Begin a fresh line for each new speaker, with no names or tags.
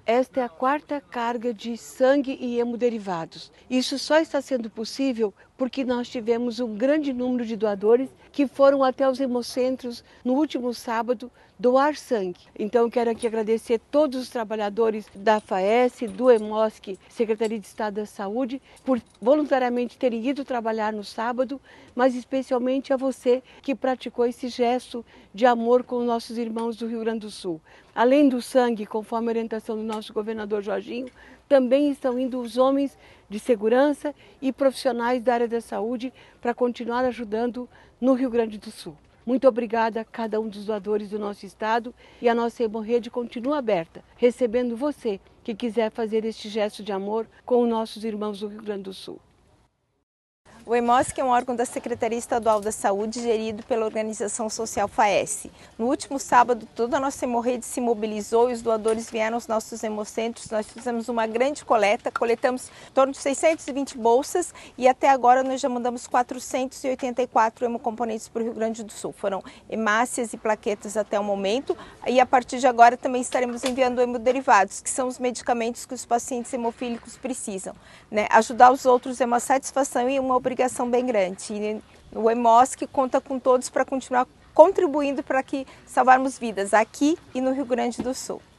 Esta é a quarta carga de sangue e hemoderivados. Isso só está sendo possível porque nós tivemos um grande número de doadores que foram até os hemocentros no último sábado doar sangue. Então eu quero aqui agradecer todos os trabalhadores da FAES, do EMOSC, Secretaria de Estado da Saúde, por voluntariamente terem ido trabalhar no sábado, mas especialmente a você que praticou esse gesto de amor com os nossos irmãos do Rio Grande do Sul. Além do sangue, conforme a orientação do nosso governador Jorginho, também estão indo os homens de segurança e profissionais da área da saúde para continuar ajudando no Rio Grande do Sul. Muito obrigada a cada um dos doadores do nosso estado e a nossa hemorrede continua aberta, recebendo você que quiser fazer este gesto de amor com os nossos irmãos do Rio Grande do Sul.
O EMOSC é um órgão da Secretaria Estadual da Saúde gerido pela Organização Social FAES. No último sábado, toda a nossa hemorrede se mobilizou e os doadores vieram aos nossos hemocentros. Nós fizemos uma grande coleta, coletamos em torno de 620 bolsas e até agora nós já mandamos 484 hemocomponentes para o Rio Grande do Sul. Foram hemácias e plaquetas até o momento e a partir de agora também estaremos enviando hemoderivados, que são os medicamentos que os pacientes hemofílicos precisam. Ajudar os outros é uma satisfação e uma obrigação bem grande. E o EMOSC conta com todos para continuar contribuindo para que salvarmos vidas aqui e no Rio Grande do Sul.